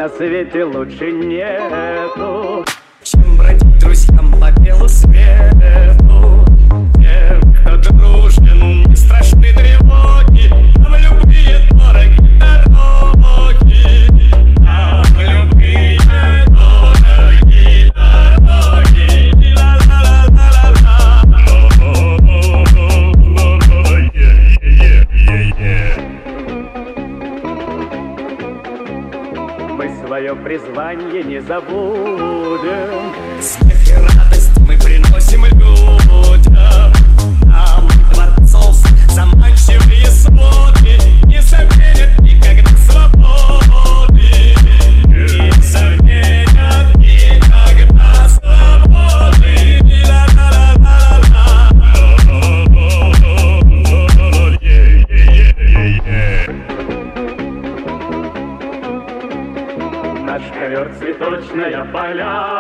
на свете лучше нету, чем бродить друзьям по белу свету. Век дружен, не страшны тревоги, нам любые дороги дороги, нам любые дороги дороги. мы свое призвание не забудем. Смех и радость мы приносим людям, нам дворцов заманчивые своды не заменят никогда свободы, не заменят никогда свободы. Наш ковер цветочная поля.